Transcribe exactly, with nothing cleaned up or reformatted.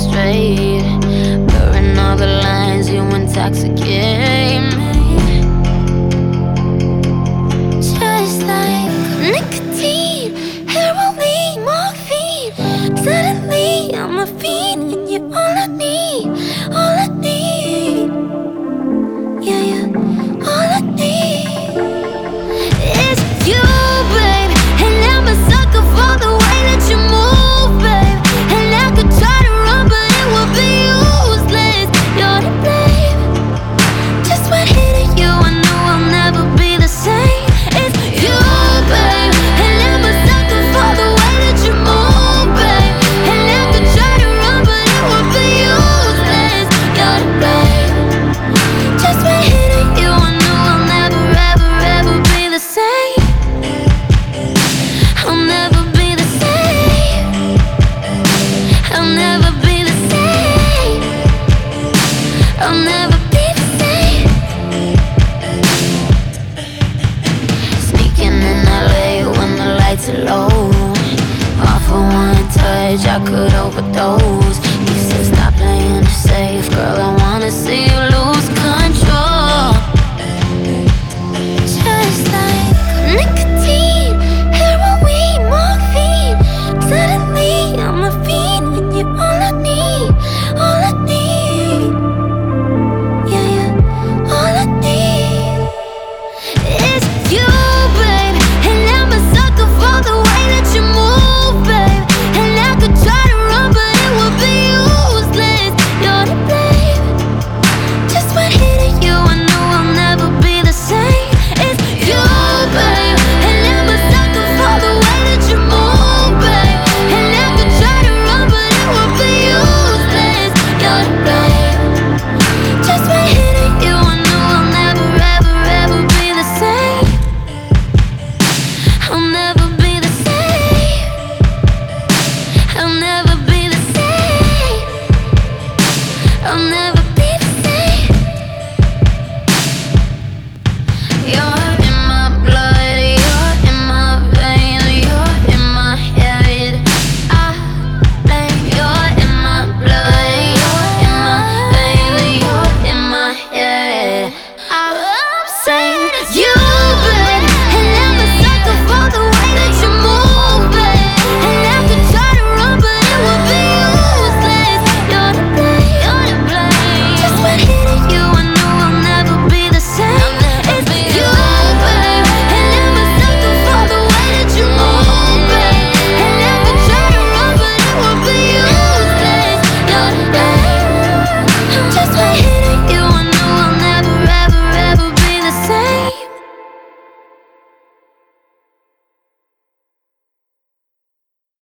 straight, blurring all the lines, you intoxicate me. Just like nicotine, heroin, morphine. Suddenly I'm a fiend and you're all I need, all I need. Yeah, yeah, all I need is you, babe. And I'm a sucker for the way that you move, babe. And I could try to run, but it would be useless. You're to blame. Just when hitting you, I knew I'll never be the same. It's you, babe. And I'm a sucker for the way that you move, babe. And I could try to run, but it would be useless. You're to blame. Just when hitting you, I knew I'll never, ever, ever be the same. I'll never be the same. I'll never be the same. I'll never be the same. Sneaking in L A when the lights are low. Off of one touch, I could overdose.